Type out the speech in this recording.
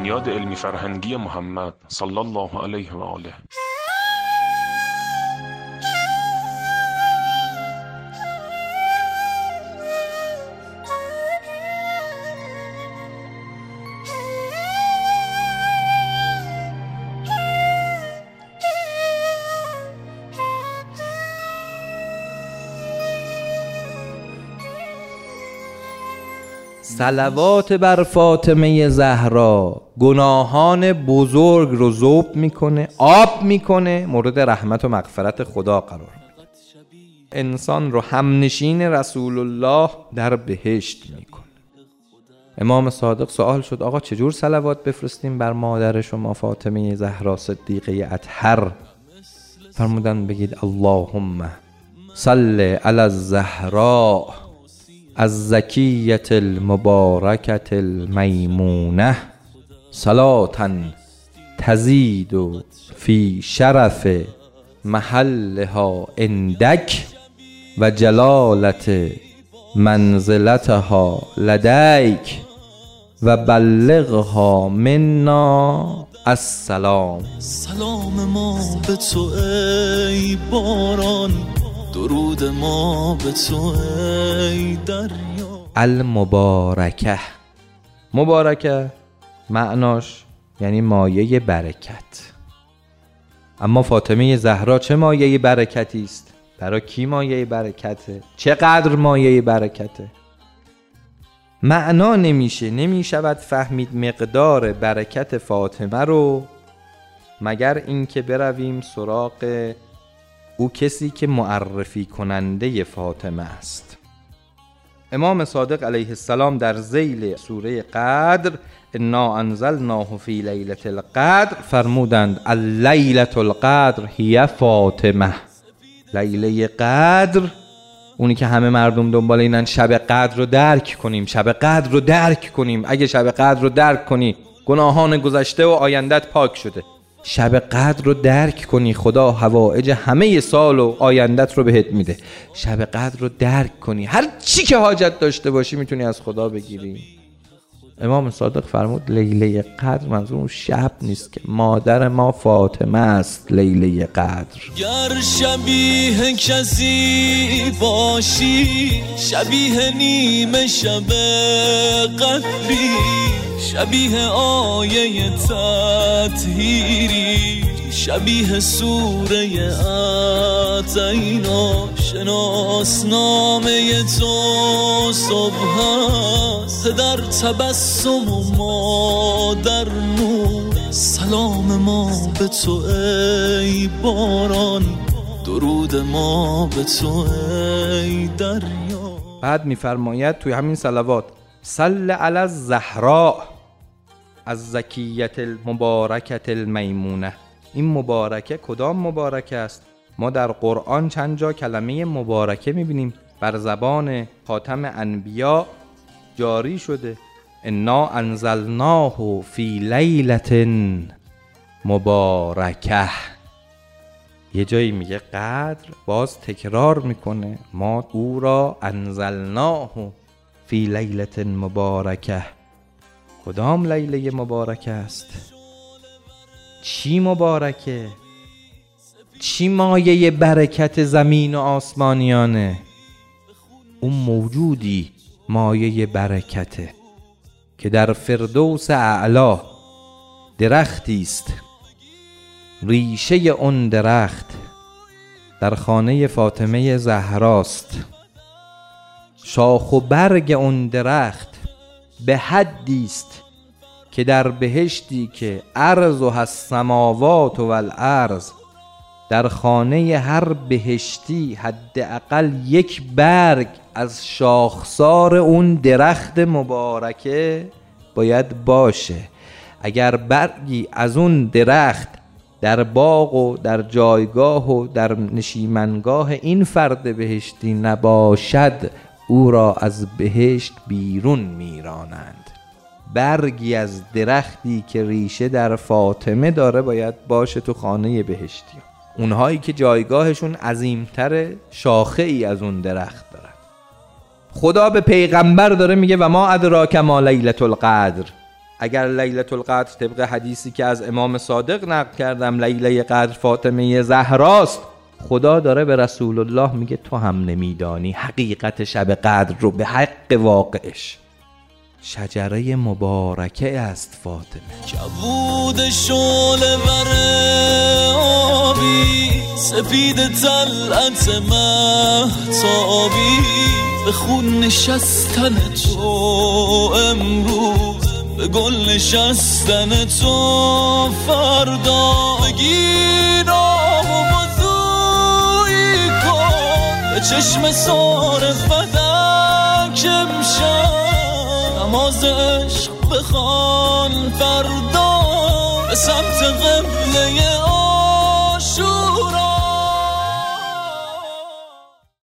بنیاد علمی فرهنگی محمد صلی الله علیه و آله. صلوات بر فاطمه زهرا گناهان بزرگ رو ذوب میکنه، آب میکنه، مورد رحمت و مغفرت خدا قرار میده. انسان رو همنشین رسول الله در بهشت میکنه. امام صادق سوال شد آقا چجور صلوات بفرستیم بر مادر شما فاطمه زهرا صدیقه اطهر؟ فرمودن بگید اللهم صل علی الزهراء الزکیة المبارکة المیمونة صلاة تزید فی شرف محلها عندک و جلالت منزلتها لدیک و بلغها منا السلام. سلام ما به تو ای باران، درود ما به تو ای دریا. المبارکه، مبارکه معناش یعنی مایه برکت. اما فاطمه زهرا چه مایه برکتی است؟ برای کی مایه برکته؟ چقدر مایه برکته؟ معنا نمیشود فهمید مقدار برکت فاطمه رو مگر اینکه برویم سراغ او کسی که معرفی کننده فاطمه است. امام صادق علیه السلام در ذیل سوره قدر انا انزلناه فی لیلة القدر فرمودند اللیلة القدر هی فاطمه. لیله قدر، اونی که همه مردم دنبال اینن شب قدر رو درک کنیم، شب قدر رو درک کنیم. اگه شب قدر رو درک کنی گناهان گذشته و آیندت پاک شده. شب قدر رو درک کنی خدا حوائج همه سال و آیندت رو بهت میده. شب قدر رو درک کنی هر چی که حاجت داشته باشی میتونی از خدا بگیری. امام صادق فرمود لیله قدر منظور اون شب نیست که مادر ما فاطمه است. لیله قدر گر شبیه کسی باشی، شبیه نیمه شب قدری، شبیه آیه تطهیری، شبیه سوره اعطینا. شناسنامه تو صبح است در تبسم و ما در نور. سلام ما به تو ای باران، درود ما به تو ای دریا. بعد میفرماید توی همین صلوات صل علی الزهراء الزکیة المبارکة المیمونة. این مبارکه کدام مبارکه است؟ ما در قرآن چند جا کلمه مبارکه میبینیم بر زبان خاتم انبیا جاری شده. انا انزلناه فی لیلة مبارکه. یه جایی میگه قدر، باز تکرار میکنه ما او را انزلناه فی لیلة مبارکه. کدام لیله مبارکه است؟ چی مبارکه؟ چی مایه برکت زمین و آسمانیانه؟ اون موجودی مایه برکته که در فردوس اعلا درختی است. ریشه اون درخت در خانه فاطمه زهراست. شاخ و برگ اون درخت به حدی است که در بهشتی که عرضها السماوات و الارض، در خانه هر بهشتی حداقل یک برگ از شاخسار اون درخت مبارکه باید باشه. اگر برگی از اون درخت در باغ و در جایگاه و در نشیمنگاه این فرد بهشتی نباشد او را از بهشت بیرون میرانند. برگی از درختی که ریشه در فاطمه داره باید باشه تو خانه بهشتی. اونهایی که جایگاهشون عظیمتر شاخه ای از اون درخت دارن. خدا به پیغمبر داره میگه و ما ادراک ما لیلة القدر. اگر لیلة القدر طبق حدیثی که از امام صادق نقل کردم لیله قدر فاطمه زهراست، خدا داره به رسول الله میگه تو هم نمیدانی حقیقت شب قدر رو به حق واقعش. شجره مبارکه است فاطمه. کبود شعله ور آبی، سپید طلعت مهتابی، به خون نشستن تو امروز، به گل نشستن تو فردا. بگیر آب و بازویی کن به چشم سار فدک امشب، نماز عشق بخوان فردا به سمت قبله آشور.